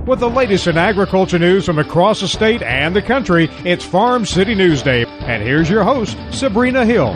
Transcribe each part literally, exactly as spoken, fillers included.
With the latest in agriculture news from across the state and the country, it's Farm City News Day. And here's your host, Sabrina Hill.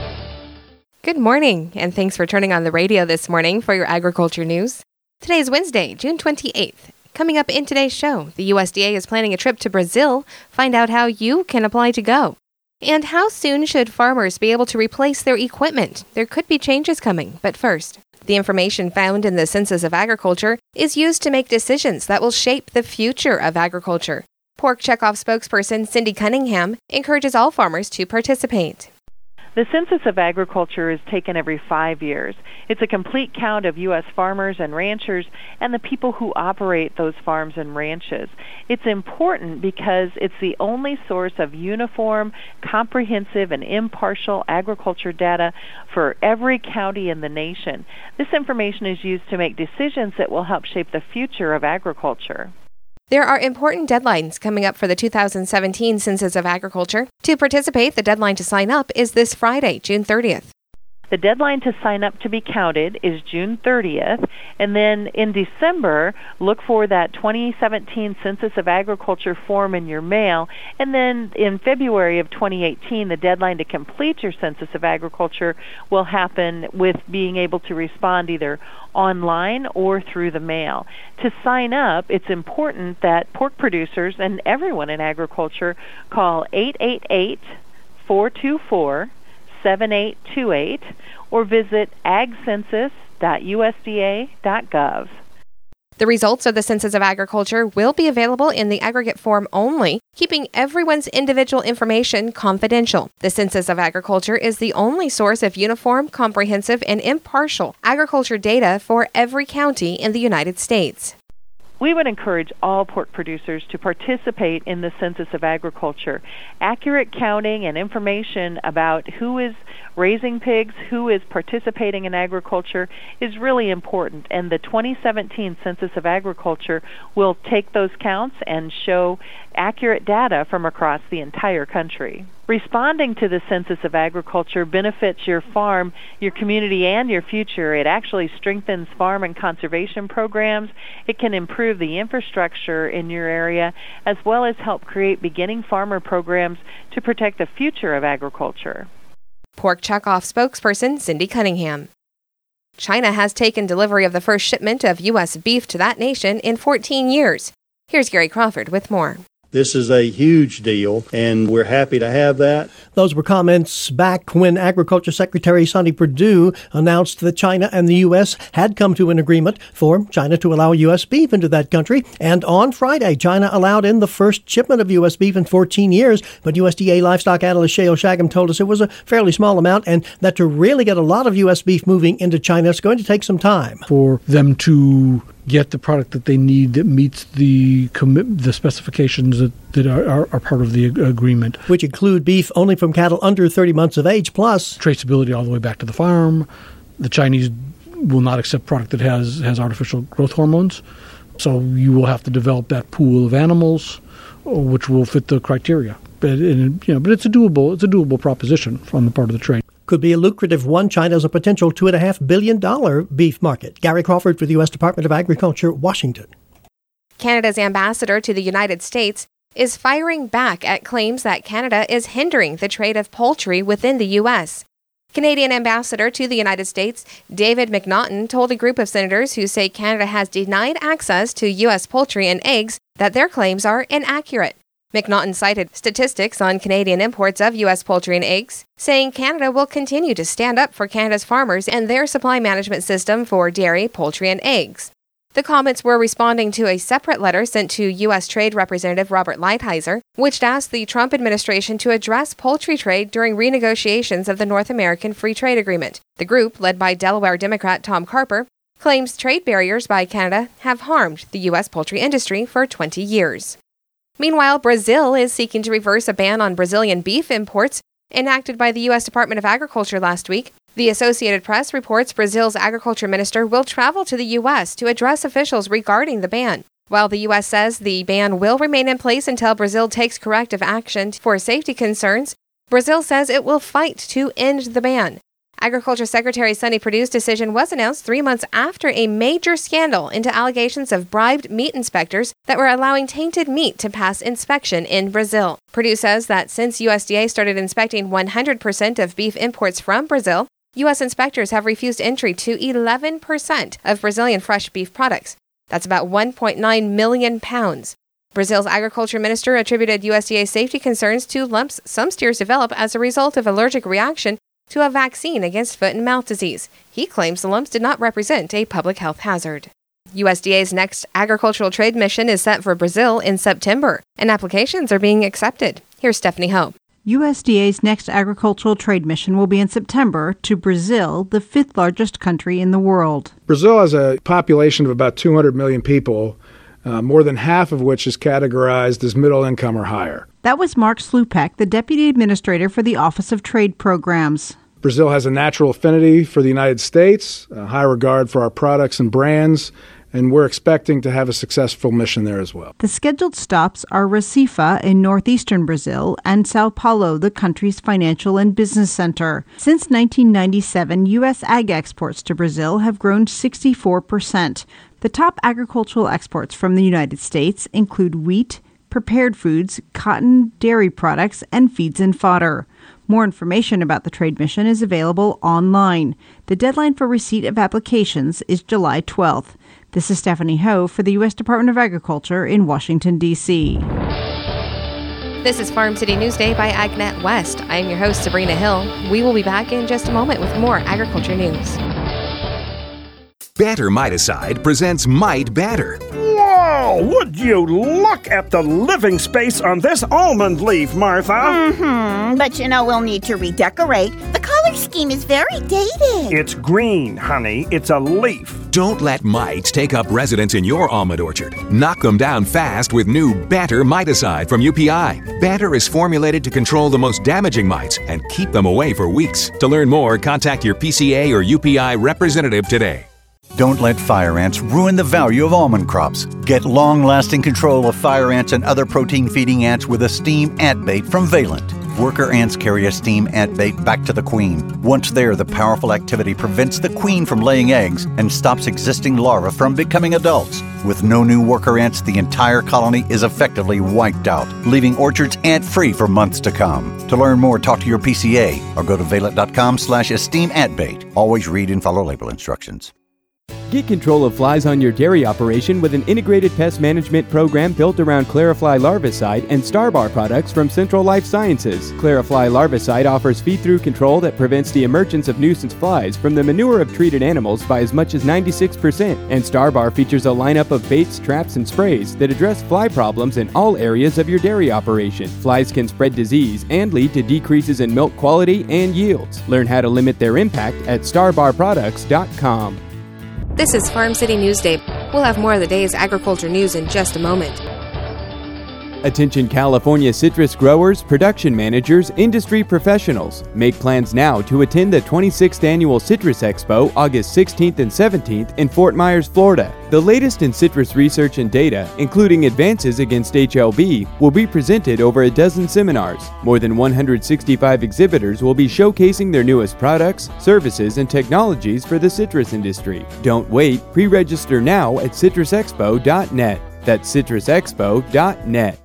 Good morning, and thanks for turning on the radio this morning for your agriculture news. Today is Wednesday, June twenty-eighth. Coming up in today's show, the U S D A is planning a trip to Brazil. Find out how you can apply to go. And how soon should farmers be able to replace their equipment? There could be changes coming, but first, the information found in the Census of Agriculture is used to make decisions that will shape the future of agriculture. Pork Checkoff spokesperson Cindy Cunningham encourages all farmers to participate. The Census of Agriculture is taken every five years. It's a complete count of U S farmers and ranchers and the people who operate those farms and ranches. It's important because it's the only source of uniform, comprehensive, and impartial agriculture data for every county in the nation. This information is used to make decisions that will help shape the future of agriculture. There are important deadlines coming up for the two thousand seventeen Census of Agriculture. To participate, the deadline to sign up is this Friday, June thirtieth. The deadline to sign up to be counted is June thirtieth, and then in December, look for that twenty seventeen Census of Agriculture form in your mail, and then in February of twenty eighteen, the deadline to complete your Census of Agriculture will happen with being able to respond either online or through the mail. To sign up, it's important that pork producers and everyone in agriculture call eight eight eight, four two four, seven eight two eight or visit ag census dot U S D A dot gov. The results of the Census of Agriculture will be available in the aggregate form only, keeping everyone's individual information confidential. The Census of Agriculture is the only source of uniform, comprehensive, and impartial agriculture data for every county in the United States. We would encourage all pork producers to participate in the Census of Agriculture. Accurate counting and information about who is raising pigs, who is participating in agriculture is really important, and the twenty seventeen Census of Agriculture will take those counts and show accurate data from across the entire country. Responding to the Census of Agriculture benefits your farm, your community, and your future. It actually strengthens farm and conservation programs. It can improve the infrastructure in your area, as well as help create beginning farmer programs to protect the future of agriculture. Pork Checkoff spokesperson Cindy Cunningham. China has taken delivery of the first shipment of U S beef to that nation in fourteen years. Here's Gary Crawford with more. This is a huge deal, and we're happy to have that. Those were comments back when Agriculture Secretary Sonny Perdue announced that China and the U S had come to an agreement for China to allow U S beef into that country. And on Friday, China allowed in the first shipment of U S beef in fourteen years. But U S D A livestock analyst Shayle Shagam told us it was a fairly small amount and that to really get a lot of U S beef moving into China, it's going to take some time. For them to get the product that they need that meets the commi- the specifications that, that are, are, are part of the ag- agreement. Which include beef only from cattle under thirty months of age, plus traceability all the way back to the farm. The Chinese will not accept product that has, has artificial growth hormones. So you will have to develop that pool of animals, which will fit the criteria. But, and, you know, but it's a doable it's a doable proposition on the part of the trade. Could be a lucrative one. China has a potential two point five billion dollars beef market. Gary Crawford for the U S Department of Agriculture, Washington. Canada's ambassador to the United States is firing back at claims that Canada is hindering the trade of poultry within the U S. Canadian ambassador to the United States, David McNaughton, told a group of senators who say Canada has denied access to U S poultry and eggs that their claims are inaccurate. McNaughton cited statistics on Canadian imports of U S poultry and eggs, saying Canada will continue to stand up for Canada's farmers and their supply management system for dairy, poultry, and eggs. The comments were responding to a separate letter sent to U S Trade Representative Robert Lighthizer, which asked the Trump administration to address poultry trade during renegotiations of the North American Free Trade Agreement. The group, led by Delaware Democrat Tom Carper, claims trade barriers by Canada have harmed the U S poultry industry for twenty years. Meanwhile, Brazil is seeking to reverse a ban on Brazilian beef imports enacted by the U S Department of Agriculture last week. The Associated Press reports Brazil's agriculture minister will travel to the U S to address officials regarding the ban. While the U S says the ban will remain in place until Brazil takes corrective action for safety concerns, Brazil says it will fight to end the ban. Agriculture Secretary Sonny Perdue's decision was announced three months after a major scandal into allegations of bribed meat inspectors that were allowing tainted meat to pass inspection in Brazil. Perdue says that since U S D A started inspecting one hundred percent of beef imports from Brazil, U S inspectors have refused entry to eleven percent of Brazilian fresh beef products. That's about one point nine million pounds. Brazil's agriculture minister attributed U S D A safety concerns to lumps some steers develop as a result of allergic reaction to a vaccine against foot and mouth disease. He claims the lumps did not represent a public health hazard. U S D A's next agricultural trade mission is set for Brazil in September, and applications are being accepted. Here's Stephanie Ho. U S D A's next agricultural trade mission will be in September to Brazil, the fifth largest country in the world. Brazil has a population of about two hundred million people, uh, more than half of which is categorized as middle income or higher. That was Mark Slupek, the Deputy Administrator for the Office of Trade Programs. Brazil has a natural affinity for the United States, a high regard for our products and brands, and we're expecting to have a successful mission there as well. The scheduled stops are Recife in northeastern Brazil and Sao Paulo, the country's financial and business center. Since nineteen ninety-seven, U S ag exports to Brazil have grown sixty-four percent. The top agricultural exports from the United States include wheat, prepared foods, cotton, dairy products, and feeds and fodder. More information about the trade mission is available online. The deadline for receipt of applications is July twelfth. This is Stephanie Ho for the U S Department of Agriculture in Washington, D C This is Farm City Newsday by AgNet West. I am your host, Sabrina Hill. We will be back in just a moment with more agriculture news. Banter Miticide presents Mite Banter. Whoa! Would you look at the living space on this almond leaf, Martha? Mm-hmm. But you know we'll need to redecorate. The color scheme is very dated. It's green, honey. It's a leaf. Don't let mites take up residence in your almond orchard. Knock them down fast with new Banter Miticide from U P I. Banter is formulated to control the most damaging mites and keep them away for weeks. To learn more, contact your P C A or U P I representative today. Don't let fire ants ruin the value of almond crops. Get long-lasting control of fire ants and other protein-feeding ants with Esteem Ant Bait from Valent. Worker ants carry Esteem Ant Bait back to the queen. Once there, the powerful activity prevents the queen from laying eggs and stops existing larvae from becoming adults. With no new worker ants, the entire colony is effectively wiped out, leaving orchards ant-free for months to come. To learn more, talk to your P C A or go to valent.com slash Esteem Ant Bait. Always read and follow label instructions. Get control of flies on your dairy operation with an integrated pest management program built around Clarifly Larvicide and Starbar products from Central Life Sciences. Clarifly Larvicide offers feed-through control that prevents the emergence of nuisance flies from the manure of treated animals by as much as ninety-six percent. And Starbar features a lineup of baits, traps, and sprays that address fly problems in all areas of your dairy operation. Flies can spread disease and lead to decreases in milk quality and yields. Learn how to limit their impact at starbar products dot com. This is Farm City Newsday. We'll have more of the day's agriculture news in just a moment. Attention California citrus growers, production managers, industry professionals. Make plans now to attend the twenty-sixth Annual Citrus Expo August sixteenth and seventeenth in Fort Myers, Florida. The latest in citrus research and data, including advances against H L B, will be presented over a dozen seminars. More than one hundred sixty-five exhibitors will be showcasing their newest products, services, and technologies for the citrus industry. Don't wait. Pre-register now at citrus expo dot net. That's citrus expo dot net.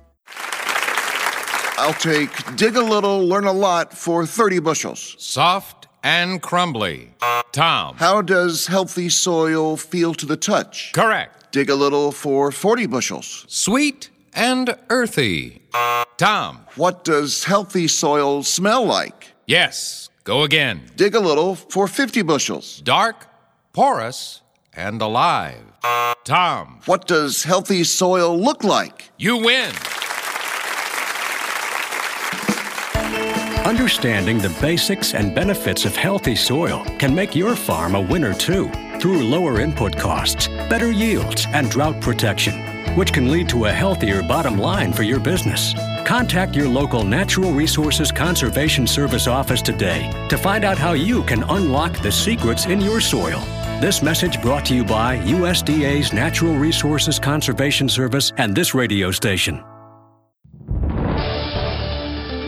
I'll take dig a little, learn a lot for thirty bushels. Soft and crumbly. Tom. How does healthy soil feel to the touch? Correct. Dig a little for forty bushels. Sweet and earthy. Tom. What does healthy soil smell like? Yes. Go again. Dig a little for fifty bushels. Dark, porous, and alive. Tom. What does healthy soil look like? You win. Understanding the basics and benefits of healthy soil can make your farm a winner too, through lower input costs, better yields, and drought protection, which can lead to a healthier bottom line for your business. Contact your local Natural Resources Conservation Service office today to find out how you can unlock the secrets in your soil. This message brought to you by U S D A's Natural Resources Conservation Service and this radio station.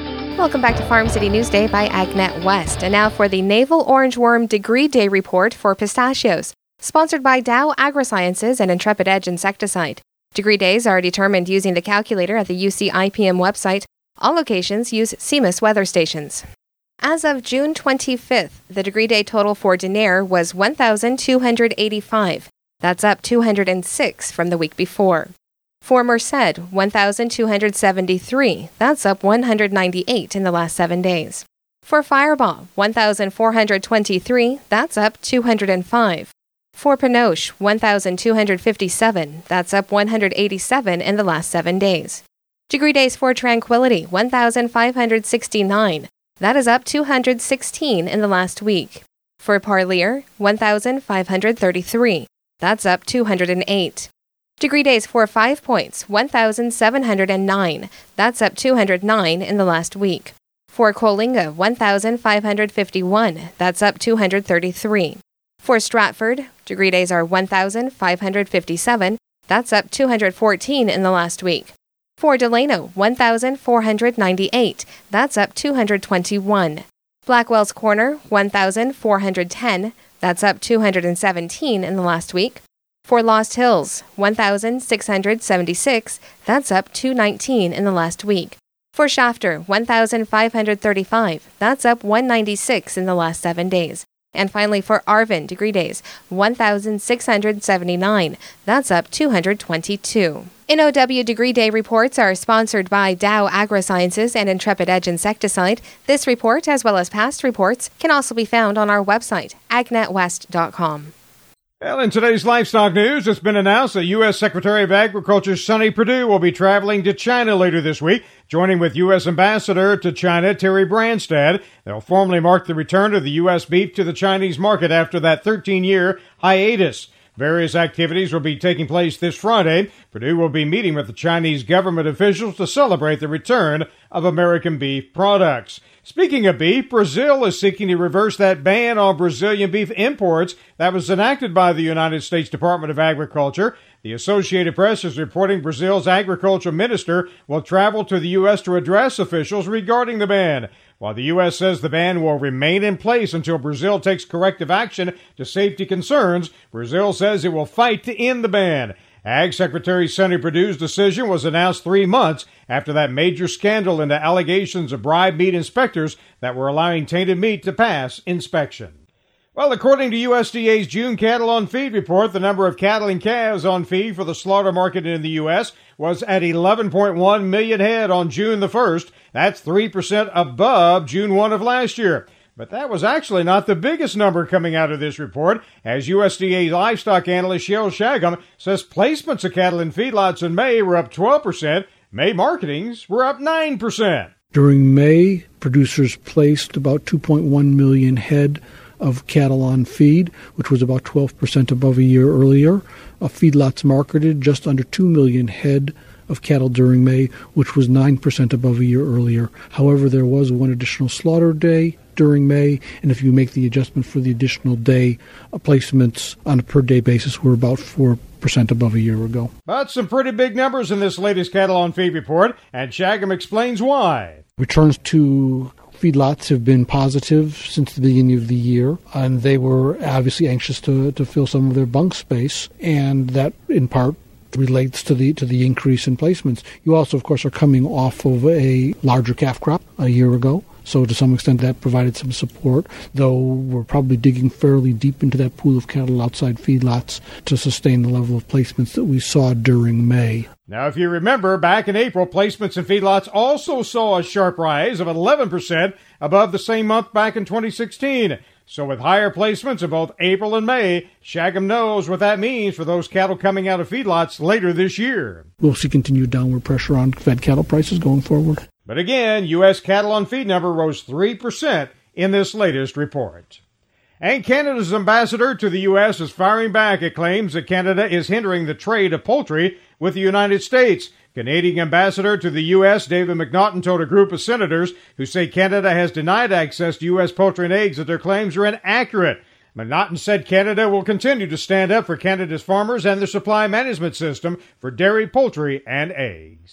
welcome back to Farm City Newsday by AgNet West. And now for the Navel Orangeworm Degree Day report for pistachios, sponsored by Dow AgroSciences and Intrepid Edge Insecticide. Degree days are determined using the calculator at the U C I P M website. All locations use C M I S weather stations. As of June twenty-fifth, the degree day total for Denair was one thousand two hundred eighty-five. That's up two hundred six from the week before. For Merced, one thousand two hundred seventy-three. That's up one hundred ninety-eight in the last seven days. For Fireball, one thousand four hundred twenty-three. That's up two hundred five. For Pinoche, one thousand two hundred fifty-seven. That's up one hundred eighty-seven in the last seven days. Degree days for Tranquility, one thousand five hundred sixty-nine. That is up two hundred sixteen in the last week. For Parlier, one thousand five hundred thirty-three. That's up two hundred eight. Degree days for Five Points, one thousand seven hundred nine. That's up two hundred nine in the last week. For Coalinga, one thousand five hundred fifty-one. That's up two hundred thirty-three. For Stratford, degree days are one thousand five hundred fifty-seven. That's up two hundred fourteen in the last week. For Delano, one thousand four hundred ninety-eight. That's up two hundred twenty-one. Blackwell's Corner, one thousand four hundred ten. That's up two hundred seventeen in the last week. For Lost Hills, one thousand six hundred seventy-six. That's up two hundred nineteen in the last week. For Shafter, one thousand five hundred thirty-five. That's up one hundred ninety-six in the last seven days. And finally for Arvin, degree days, one thousand six hundred seventy-nine. That's up two hundred twenty-two. N O W Degree Day reports are sponsored by Dow AgroSciences and Intrepid Edge Insecticide. This report, as well as past reports, can also be found on our website, ag net west dot com. Well, in today's livestock news, it's been announced that U S Secretary of Agriculture Sonny Perdue will be traveling to China later this week, joining with U S Ambassador to China Terry Branstad. They'll formally mark the return of the U S beef to the Chinese market after that thirteen-year hiatus. Various activities will be taking place this Friday. Perdue will be meeting with the Chinese government officials to celebrate the return of American beef products. Speaking of beef, Brazil is seeking to reverse that ban on Brazilian beef imports that was enacted by the United States Department of Agriculture. The Associated Press is reporting Brazil's agriculture minister will travel to the U S to address officials regarding the ban. While the U S says the ban will remain in place until Brazil takes corrective action to safety concerns, Brazil says it will fight to end the ban. Ag Secretary Sonny Perdue's decision was announced three months after that major scandal into allegations of bribed meat inspectors that were allowing tainted meat to pass inspection. Well, according to U S D A's June Cattle on Feed report, the number of cattle and calves on feed for the slaughter market in the U S was at eleven point one million head on June the first. That's three percent above June first of last year. But that was actually not the biggest number coming out of this report, as U S D A livestock analyst Shel Shagam says placements of cattle in feedlots in May were up twelve percent. May marketings were up nine percent. During May, producers placed about two point one million head of cattle on feed, which was about twelve percent above a year earlier. Uh, feedlots marketed just under two million head of cattle during May, which was nine percent above a year earlier. However, there was one additional slaughter day during May, and if you make the adjustment for the additional day, uh, placements on a per-day basis were about four percent above a year ago. But some pretty big numbers in this latest cattle on feed report, and Shagam explains why. Returns to feedlots have been positive since the beginning of the year, and they were obviously anxious to, to fill some of their bunk space, and that in part relates to the to the increase in placements. You also, of course, are coming off of a larger calf crop a year ago, so to some extent that provided some support, though we're probably digging fairly deep into that pool of cattle outside feedlots to sustain the level of placements that we saw during May. Now, if you remember, back in April, placements in feedlots also saw a sharp rise of eleven percent above the same month back in twenty sixteen. So with higher placements in both April and May, Shagam knows what that means for those cattle coming out of feedlots later this year. We'll see continued downward pressure on fed cattle prices going forward. But again, U S cattle on feed number rose three percent in this latest report. And Canada's ambassador to the U S is firing back at claims that Canada is hindering the trade of poultry with the United States. Canadian ambassador to the U S, David McNaughton, told a group of senators who say Canada has denied access to U S poultry and eggs that their claims are inaccurate. McNaughton said Canada will continue to stand up for Canada's farmers and their supply management system for dairy, poultry, and eggs.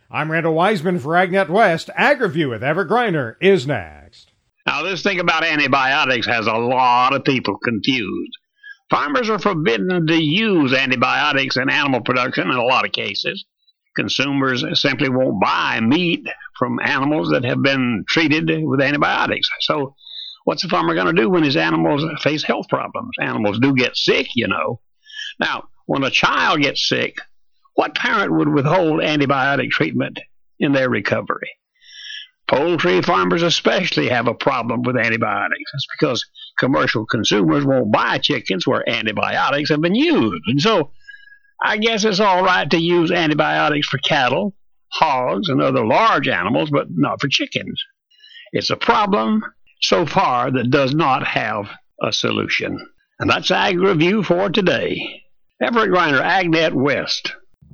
I'm Randall Wiseman for AgNet West. AgriView with Everett Griner is next. Now, this thing about antibiotics has a lot of people confused. Farmers are forbidden to use antibiotics in animal production in a lot of cases. Consumers simply won't buy meat from animals that have been treated with antibiotics. So what's the farmer going to do when his animals face health problems? Animals do get sick, you know. Now, when a child gets sick, what parent would withhold antibiotic treatment in their recovery? Poultry farmers especially have a problem with antibiotics. That's because commercial consumers won't buy chickens where antibiotics have been used. And so I guess it's all right to use antibiotics for cattle, hogs, and other large animals, but not for chickens. It's a problem so far that does not have a solution. And that's AgriView for today. Everett Griner, AgNet West.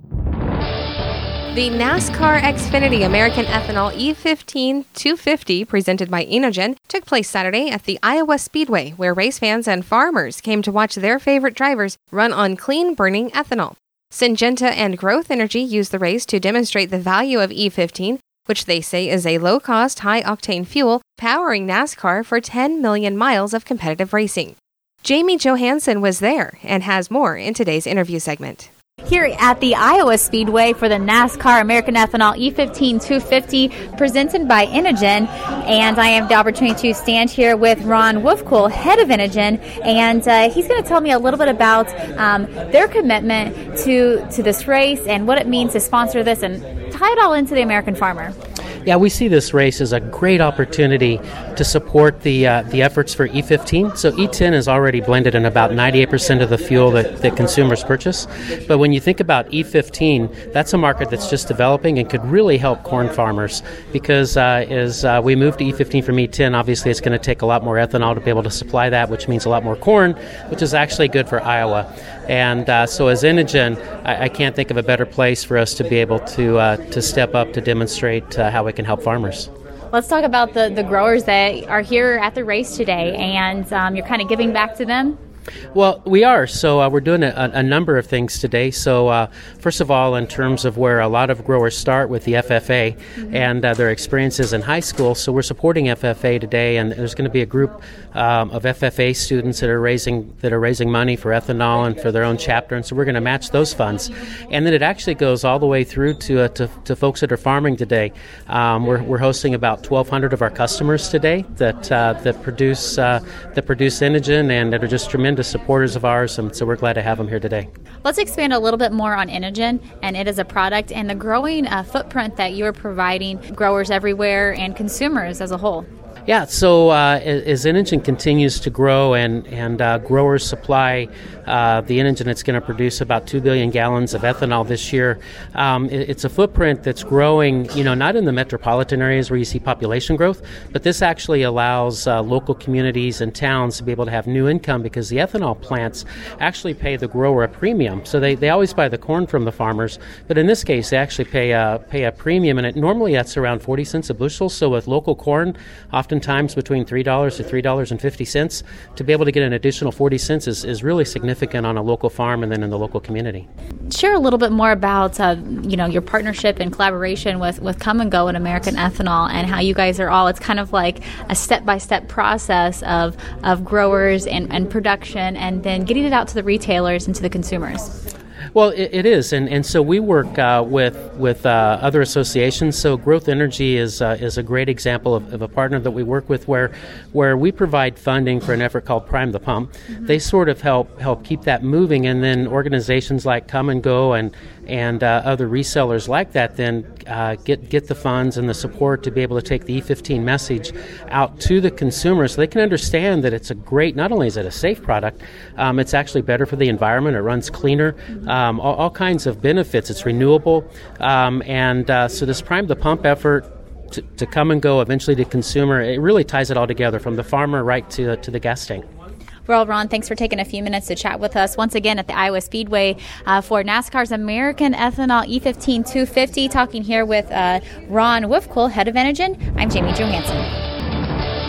The NASCAR Xfinity American Ethanol E fifteen two fifty, presented by Enogen, took place Saturday at the Iowa Speedway, where race fans and farmers came to watch their favorite drivers run on clean-burning ethanol. Syngenta and Growth Energy used the race to demonstrate the value of E fifteen, which they say is a low-cost, high-octane fuel powering NASCAR for ten million miles of competitive racing. Jamie Johansson was there and has more in today's interview segment. Here at the Iowa Speedway for the NASCAR American Ethanol E fifteen two fifty presented by Enogen, and I have the opportunity to stand here with Ron Wolfkuhl, head of Enogen, and uh, he's going to tell me a little bit about um, their commitment to, to this race and what it means to sponsor this and tie it all into the American farmer. Yeah, we see this race as a great opportunity to support the uh, the efforts for E fifteen. So E ten is already blended in about ninety-eight percent of the fuel that, that consumers purchase. But when you think about E fifteen, that's a market that's just developing and could really help corn farmers because uh, as uh, we move to E fifteen from E ten, obviously it's going to take a lot more ethanol to be able to supply that, which means a lot more corn, which is actually good for Iowa. And uh, so as Enogen, I, I can't think of a better place for us to be able to uh, to step up to demonstrate uh, how we can help farmers. Let's talk about the, the growers that are here at the race today, and um, you're kind of giving back to them. Well, we are. So uh, we're doing a, a number of things today. So uh, first of all, in terms of where a lot of growers start with the F F A mm-hmm. and uh, their experiences in high school. So we're supporting F F A today, and there's going to be a group um, of F F A students that are raising that are raising money for ethanol and for their own chapter. And so we're going to match those funds. And then it actually goes all the way through to uh, to, to folks that are farming today. Um, we're we're hosting about twelve hundred of our customers today that uh, that produce uh, that produce Enogen and that are just tremendous supporters of ours, and so we're glad to have them here today. Let's expand a little bit more on Enogen, and it is a product and the growing uh, footprint that you're providing growers everywhere and consumers as a whole. Yeah, so uh, as Enogen continues to grow and, and uh, growers supply uh, the Enogen, it's going to produce about two billion gallons of ethanol this year. Um, it, it's a footprint that's growing, you know, not in the metropolitan areas where you see population growth, but this actually allows uh, local communities and towns to be able to have new income because the ethanol plants actually pay the grower a premium. So they, they always buy the corn from the farmers, but in this case they actually pay a, pay a premium, and it normally that's around forty cents a bushel. So with local corn, often Oftentimes between three dollars to three dollars and fifty cents. To be able to get an additional forty cents is, is really significant on a local farm and then in the local community. Share a little bit more about uh, you know your partnership and collaboration with, with Come and Go and American Ethanol, and how you guys are all, it's kind of like a step-by-step process of, of growers and, and production, and then getting it out to the retailers and to the consumers. Well, it, it is, and, and so we work uh, with with uh, other associations. So Growth Energy is uh, is a great example of, of a partner that we work with, where where we provide funding for an effort called Prime the Pump. Mm-hmm. They sort of help help keep that moving, and then organizations like Come and Go and and uh, other resellers like that then uh, get get the funds and the support to be able to take the E fifteen message out to the consumer, so they can understand that it's a great. Not only is it a safe product, um, it's actually better for the environment. It runs cleaner. Um, all, all kinds of benefits. It's renewable. Um, and uh, so this Prime the Pump effort to, to Come and Go, eventually to consumer, it really ties it all together from the farmer right to, to the gas tank. Well, Ron, thanks for taking a few minutes to chat with us once again at the Iowa Speedway uh, for NASCAR's American Ethanol E fifteen two fifty. Talking here with uh, Ron Wolfkuhl, head of Enogen. I'm Jamie Johansson.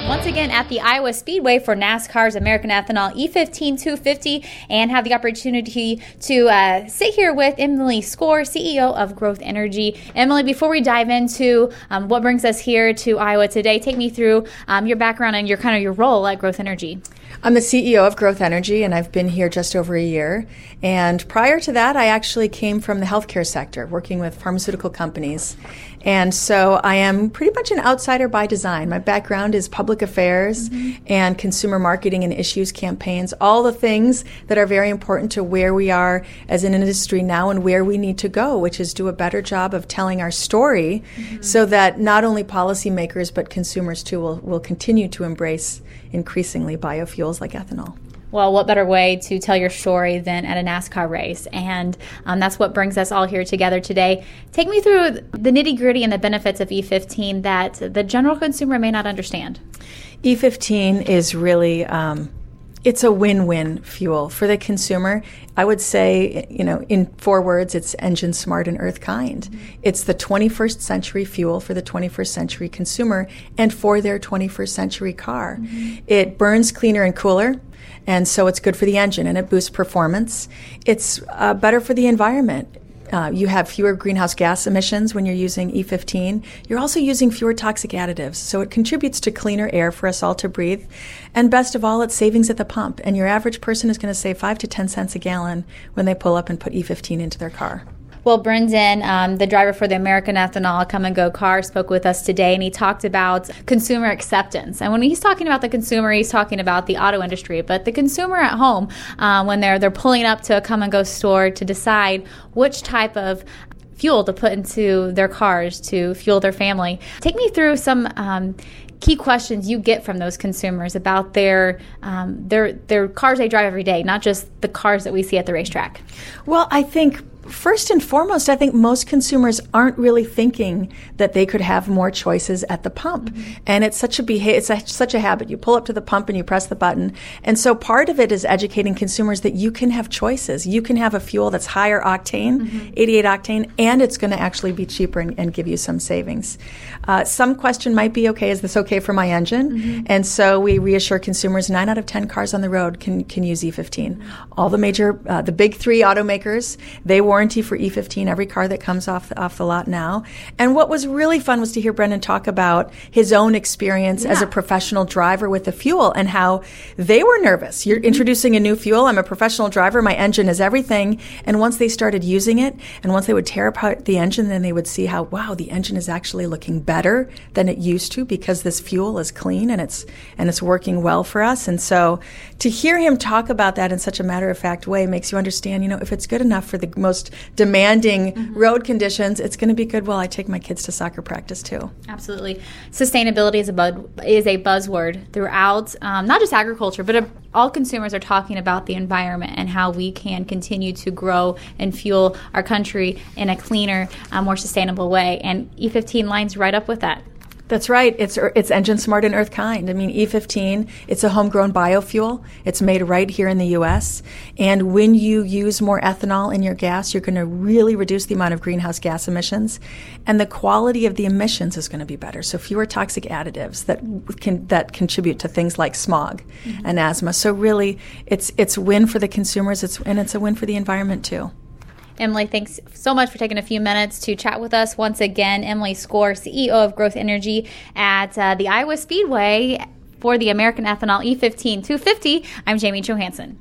once again at the Iowa Speedway for NASCAR's American Ethanol E fifteen two fifty and have the opportunity to uh, sit here with Emily Skor, C E O of Growth Energy. Emily, before we dive into um, what brings us here to Iowa today, take me through um, your background and your kind of your role at Growth Energy. I'm the C E O of Growth Energy, and I've been here just over a year. And prior to that, I actually came from the healthcare sector, working with pharmaceutical companies. And so I am pretty much an outsider by design. My background is public affairs mm-hmm. and consumer marketing and issues campaigns, all the things that are very important to where we are as an industry now and where we need to go, which is do a better job of telling our story mm-hmm. so that not only policymakers but consumers too will, will continue to embrace increasingly biofuels like ethanol. Well, what better way to tell your story than at a NASCAR race? And um, that's what brings us all here together today. Take me through the nitty-gritty and the benefits of E fifteen that the general consumer may not understand. E fifteen is really, um, it's a win-win fuel. For the consumer, I would say, you know, in four words, it's engine smart and earth kind. Mm-hmm. It's the twenty-first century fuel for the twenty-first century consumer and for their twenty-first century car. Mm-hmm. It burns cleaner and cooler. And so it's good for the engine and it boosts performance. It's uh, better for the environment. Uh, you have fewer greenhouse gas emissions when you're using E fifteen. You're also using fewer toxic additives, so it contributes to cleaner air for us all to breathe. And best of all, it's savings at the pump. And your average person is going to save five to ten cents a gallon when they pull up and put E fifteen into their car. Well, Brendan, um, the driver for the American Ethanol Come and Go car, spoke with us today, and he talked about consumer acceptance. And when he's talking about the consumer, he's talking about the auto industry. But the consumer at home, um, when they're they're pulling up to a Come and Go store to decide which type of fuel to put into their cars to fuel their family, take me through some um, key questions you get from those consumers about their um, their their cars they drive every day, not just the cars that we see at the racetrack. Well, I think first and foremost, I think most consumers aren't really thinking that they could have more choices at the pump. Mm-hmm. And it's such a beha- it's a, such a habit. You pull up to the pump and you press the button. And so part of it is educating consumers that you can have choices. You can have a fuel that's higher octane, mm-hmm. eighty-eight octane, and it's going to actually be cheaper and, and give you some savings. Uh, some question might be, okay, is this okay for my engine? Mm-hmm. And so we reassure consumers nine out of ten cars on the road can, can use E fifteen. Mm-hmm. All the major, uh, the big three automakers, they warranty for E fifteen every car that comes off the, off the lot now. And what was really fun was to hear Brendan talk about his own experience yeah. as a professional driver with the fuel and how they were nervous. You're mm-hmm. introducing a new fuel. I'm a professional driver. My engine is everything. And once they started using it, and once they would tear apart the engine, then they would see how, wow, the engine is actually looking better than it used to because this fuel is clean and it's and it's working well for us. And so to hear him talk about that in such a matter-of-fact way makes you understand, you know, if it's good enough for the most demanding mm-hmm. road conditions, it's going to be good while I take my kids to soccer practice too. Absolutely. Sustainability is a, bud, is a buzzword throughout, um, not just agriculture, but a, all consumers are talking about the environment and how we can continue to grow and fuel our country in a cleaner, uh, more sustainable way. And E fifteen lines right up with that. That's right. It's it's engine smart and earth kind. I mean, E fifteen, it's a homegrown biofuel. It's made right here in the U S. And when you use more ethanol in your gas, you're going to really reduce the amount of greenhouse gas emissions. And the quality of the emissions is going to be better. So fewer toxic additives that can that contribute to things like smog mm-hmm. and asthma. So really, it's it's a win for the consumers, it's and it's a win for the environment too. Emily, thanks so much for taking a few minutes to chat with us once again. Emily Skor, C E O of Growth Energy at uh, the Iowa Speedway for the American Ethanol E fifteen two fifty. I'm Jamie Johansson.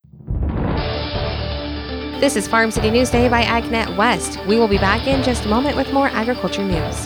This is Farm City Newsday by AgNet West. We will be back in just a moment with more agriculture news.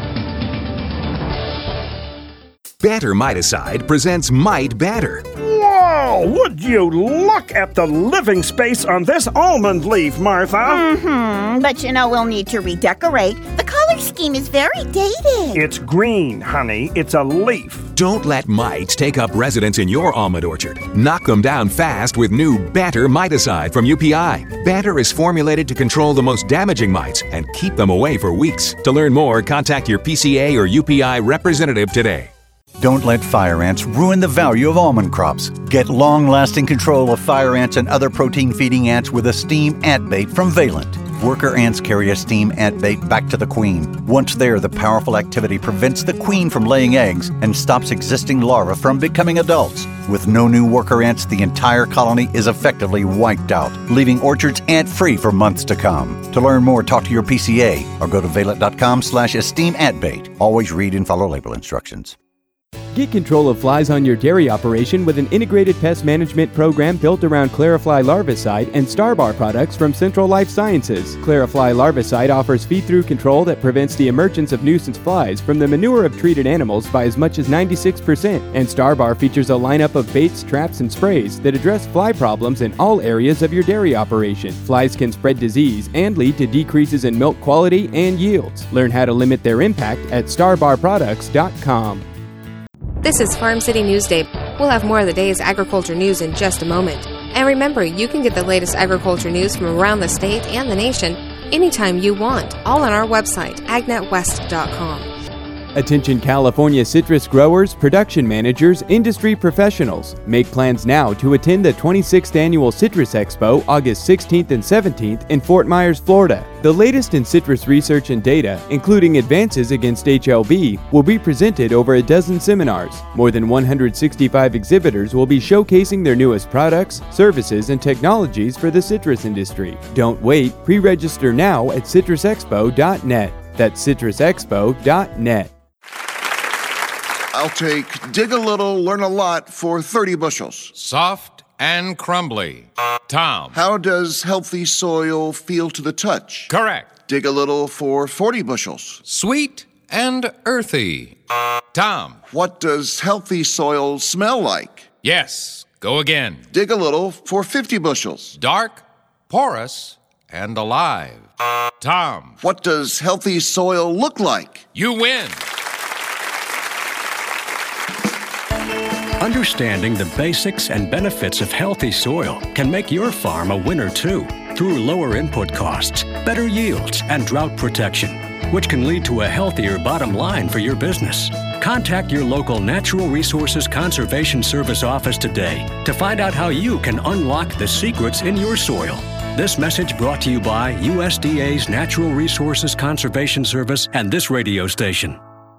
Banter Miticide presents Mite Banter. Whoa! Would you look at the living space on this almond leaf, Martha? Mm-hmm. But you know, we'll need to redecorate. The color scheme is very dated. It's green, honey. It's a leaf. Don't let mites take up residence in your almond orchard. Knock them down fast with new Banter Miticide from U P I. Banter is formulated to control the most damaging mites and keep them away for weeks. To learn more, contact your P C A or U P I representative today. Don't let fire ants ruin the value of almond crops. Get long-lasting control of fire ants and other protein-feeding ants with Esteem Ant Bait from Valent. Worker ants carry a steam ant bait back to the queen. Once there, the powerful activity prevents the queen from laying eggs and stops existing larvae from becoming adults. With no new worker ants, the entire colony is effectively wiped out, leaving orchards ant-free for months to come. To learn more, talk to your P C A or go to valent.com slash esteem antbait. Always read and follow label instructions. Get control of flies on your dairy operation with an integrated pest management program built around Clarifly Larvicide and Starbar products from Central Life Sciences. Clarifly Larvicide offers feed-through control that prevents the emergence of nuisance flies from the manure of treated animals by as much as ninety-six percent. And Starbar features a lineup of baits, traps, and sprays that address fly problems in all areas of your dairy operation. Flies can spread disease and lead to decreases in milk quality and yields. Learn how to limit their impact at starbar products dot com. This is Farm City Newsday. We'll have more of the day's agriculture news in just a moment. And remember, you can get the latest agriculture news from around the state and the nation anytime you want, all on our website, ag net west dot com. Attention California citrus growers, production managers, industry professionals. Make plans now to attend the twenty-sixth Annual Citrus Expo August sixteenth and seventeenth in Fort Myers, Florida. The latest in citrus research and data, including advances against H L B, will be presented over a dozen seminars. More than one hundred sixty-five exhibitors will be showcasing their newest products, services, and technologies for the citrus industry. Don't wait. Pre-register now at citrus expo dot net. That's citrus expo dot net. I'll take dig a little, learn a lot for thirty bushels. Soft and crumbly. Tom. How does healthy soil feel to the touch? Correct. Dig a little for forty bushels. Sweet and earthy. Tom. What does healthy soil smell like? Yes. Go again. Dig a little for fifty bushels. Dark, porous, and alive. Tom. What does healthy soil look like? You win. Understanding the basics and benefits of healthy soil can make your farm a winner too, through lower input costs, better yields, and drought protection, which can lead to a healthier bottom line for your business. Contact your local Natural Resources Conservation Service office today to find out how you can unlock the secrets in your soil. This message brought to you by U S D A's Natural Resources Conservation Service and this radio station.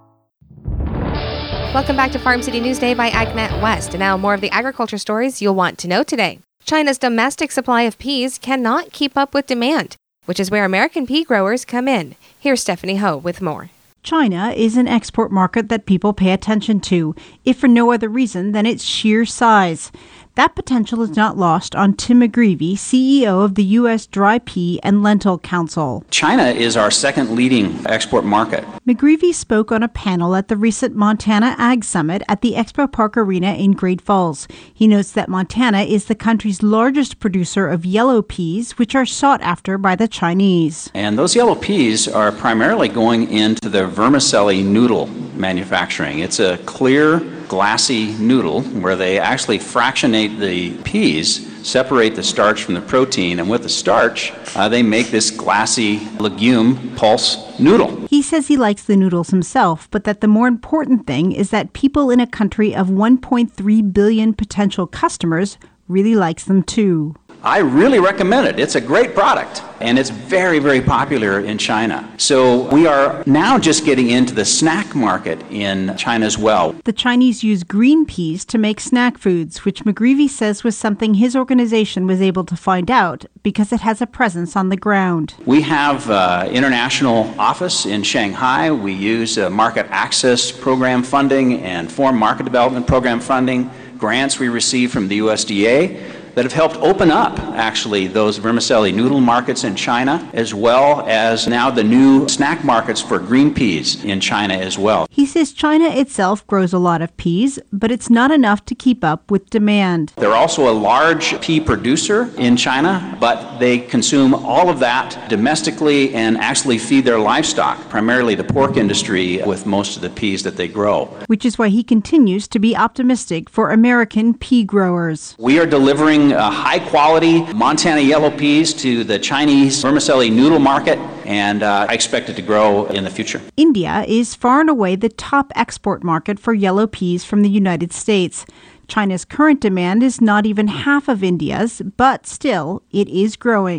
Welcome back to Farm City Newsday by AgNet West. And now more of the agriculture stories you'll want to know today. China's domestic supply of peas cannot keep up with demand, which is where American pea growers come in. Here's Stephanie Ho with more. China is an export market that people pay attention to, if for no other reason than its sheer size. That potential is not lost on Tim McGreevy, C E O of the U S Dry Pea and Lentil Council. China is our second leading export market. McGreevy spoke on a panel at the recent Montana Ag Summit at the Expo Park Arena in Great Falls. He notes that Montana is the country's largest producer of yellow peas, which are sought after by the Chinese. And those yellow peas are primarily going into the vermicelli noodle manufacturing. It's a clear, glassy noodle where they actually fractionate the peas, separate the starch from the protein, and with the starch, uh, they make this glassy legume pulse noodle. He says he likes the noodles himself, but that the more important thing is that people in a country of one point three billion potential customers really likes them too. I really recommend it. It's a great product, and it's very, very popular in China. So we are now just getting into the snack market in China as well. The Chinese use green peas to make snack foods, which McGreevy says was something his organization was able to find out because it has a presence on the ground. We have an international office in Shanghai. We use uh, market access program funding and foreign market development program funding, grants we receive from the U S D A, that have helped open up, actually, those vermicelli noodle markets in China, as well as now the new snack markets for green peas in China as well. He says China itself grows a lot of peas, but it's not enough to keep up with demand. They're also a large pea producer in China, but they consume all of that domestically and actually feed their livestock, primarily the pork industry, with most of the peas that they grow. Which is why he continues to be optimistic for American pea growers. We are delivering Uh, high-quality Montana yellow peas to the Chinese vermicelli noodle market, and uh, I expect it to grow in the future. India is far and away the top export market for yellow peas from the United States. China's current demand is not even half of India's, but still, it is growing.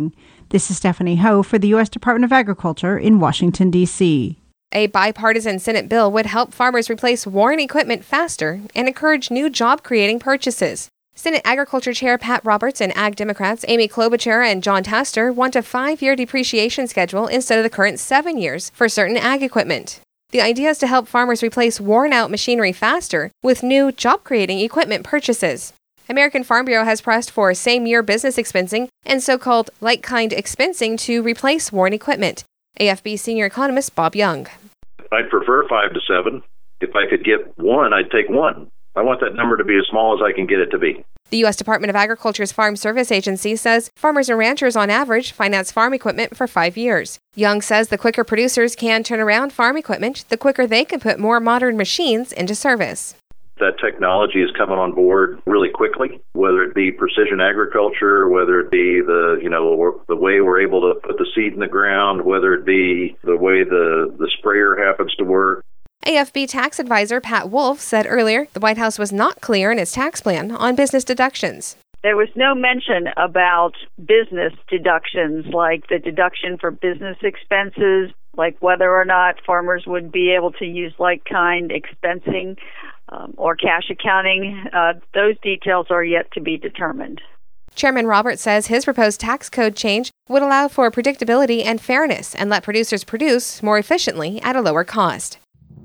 This is Stephanie Ho for the U S Department of Agriculture in Washington, D C A bipartisan Senate bill would help farmers replace worn equipment faster and encourage new job-creating purchases. Senate Agriculture Chair Pat Roberts and Ag Democrats Amy Klobuchar and John Taster want a five-year depreciation schedule instead of the current seven years for certain ag equipment. The idea is to help farmers replace worn-out machinery faster with new job-creating equipment purchases. American Farm Bureau has pressed for same-year business expensing and so-called like-kind expensing to replace worn equipment. A F B senior economist Bob Young. I'd prefer five to seven. If I could get one, I'd take one. I want that number to be as small as I can get it to be. The U S Department of Agriculture's Farm Service Agency says farmers and ranchers on average finance farm equipment for five years. Young says the quicker producers can turn around farm equipment, the quicker they can put more modern machines into service. That technology is coming on board really quickly, whether it be precision agriculture, whether it be the, you know, the way we're able to put the seed in the ground, whether it be the way the, the sprayer happens to work. A F B tax advisor Pat Wolf said earlier the White House was not clear in its tax plan on business deductions. There was no mention about business deductions, like the deduction for business expenses, like whether or not farmers would be able to use like-kind expensing um, or cash accounting. Uh, those details are yet to be determined. Chairman Roberts says his proposed tax code change would allow for predictability and fairness and let producers produce more efficiently at a lower cost.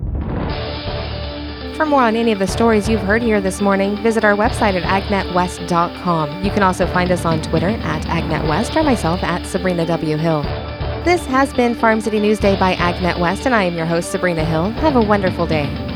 For more on any of the stories you've heard here this morning, visit our website at ag net west dot com. You can also find us on Twitter at ag net west or myself at Sabrina W. Hill. This has been Farm City Newsday by AgNet West, and I am your host, Sabrina Hill. Have a wonderful day.